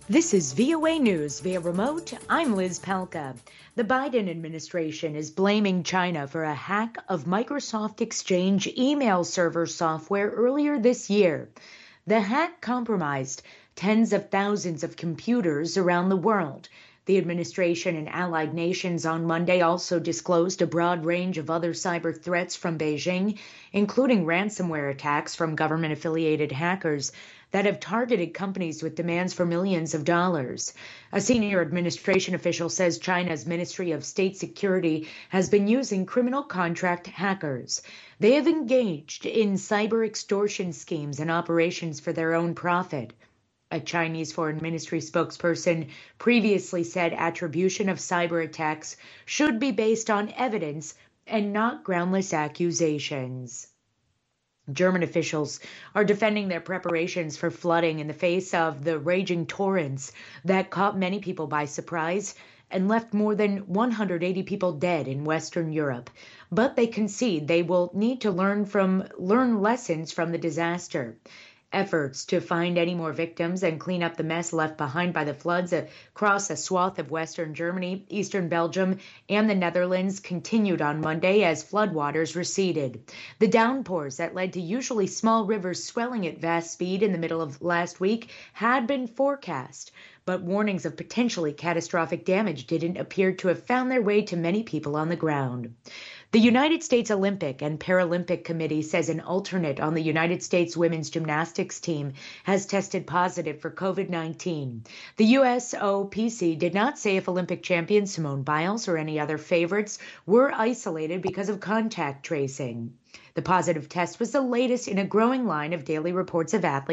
This is VOA News via remote. I'm Liz Palka. The Biden administration is blaming China for a hack of Microsoft Exchange email server software earlier this year. The hack compromised tens of thousands of computers around the world. The administration and allied nations on Monday also disclosed a broad range of other cyber threats from Beijing, including ransomware attacks from government-affiliated hackers that have targeted companies with demands for millions of dollars. A senior administration official says China's Ministry of State Security has been using criminal contract hackers. They have engaged in cyber extortion schemes and operations for their own profit. A Chinese Foreign Ministry spokesperson previously said attribution of cyber attacks should be based on evidence and not groundless accusations. German officials are defending their preparations for flooding in the face of the raging torrents that caught many people by surprise and left more than 180 people dead in Western Europe. But they concede they will need to learn lessons from the disaster. Efforts to find any more victims and clean up the mess left behind by the floods across a swath of Western Germany, Eastern Belgium, and the Netherlands continued on Monday as floodwaters receded. The downpours that led to usually small rivers swelling at vast speed in the middle of last week had been forecast, but warnings of potentially catastrophic damage didn't appear to have found their way to many people on the ground. The United States Olympic and Paralympic Committee says an alternate on the United States women's gymnastics team has tested positive for COVID-19. The USOPC did not say if Olympic champion Simone Biles or any other favorites were isolated because of contact tracing. The positive test was the latest in a growing line of daily reports of athletes